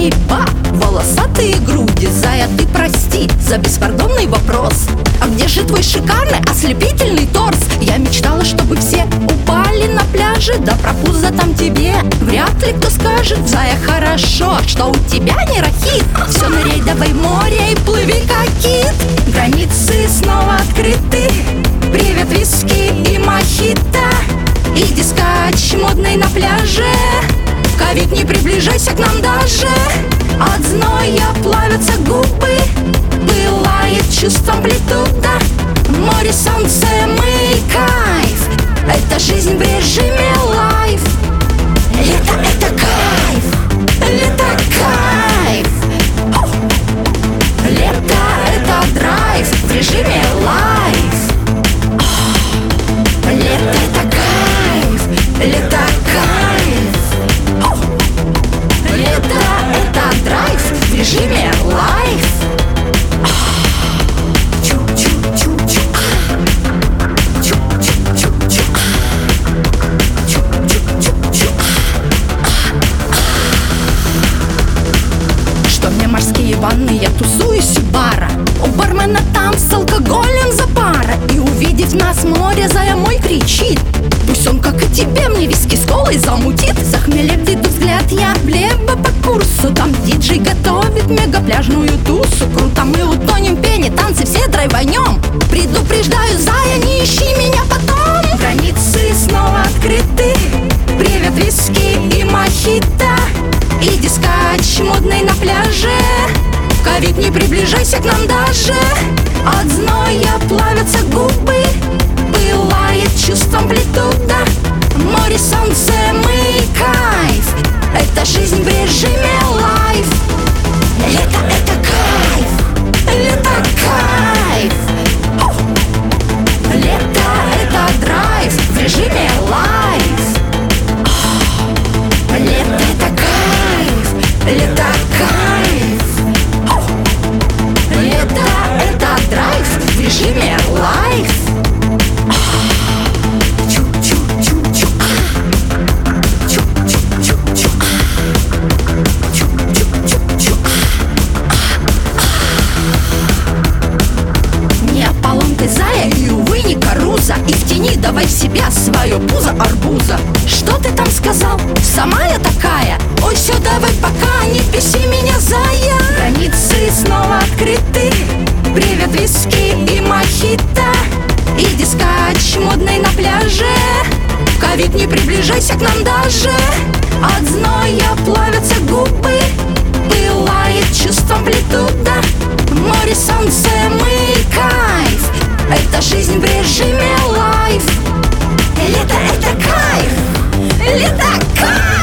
неба, волосатые груди. Зая, ты прости за беспардонный вопрос. А где же твой шикарный ослепительный торс? Я мечтала, чтобы все упали на пляже, да про пузо там тебе вряд ли кто скажет. Зая, хорошо, что у тебя не рахит. Все ныряй давай в море и плыви как кит. Границы снова открыты. Привет, виски и мохито. Иди скач модный на пляже. Ковид, не приближайся к нам даже. От зноя плавятся губы. Пылает чувство амплитуда. Море, солнце, мы кайф. Это жизнь в режиме лайф. Лето — это кайф. Лето — кайф. Лето — это драйв в режиме лайф. Лето — это кайф. Лето — кайф. Лето — это драйв в режиме лайф. Что мне морские ванны, я тусуюсь у бара. У бармена там с алкоголем за пара. И увидев нас море, Зая мой кричит: пусть он, как и тебе, мне виски с колой замутит. За хмелем веду взгляд я влево по курсу. Там диджей готовит мегапляжную тусу. Круто, мы утонем в пене, танцы все драйванем. Предупреждаю, Зая, не ищи меня потом. Границы снова открыты. Привет, виски и мохито. Иди скач модный на пляже. Ковид, не приближайся к нам даже. От зноя плавятся губы. Пылает чувство амплитуда. Море, солнце, мы кайф. Это жизнь в режиме лайф. Лето — это кайф. Лето — кайф. Лето — это драйв в режиме лайф. Лето — это кайф. Лето — кайф. Лето — это драйв в режиме лайф. Зая, и увы, не каруза. И в тени давай в себя свое пузо арбуза. Что ты там сказал? Сама я такая? Ой, все, давай пока, не беси меня, Зая. Границы снова открыты. Привет, виски и мохито. Иди скач модный на пляже. Ковид, не приближайся к нам даже. От зноя плавятся губы. Пылает чувство амплитуда. Море, солнце, мы кайф. Это жизнь в режиме лайф. Лето — это кайф. Лето — кайф.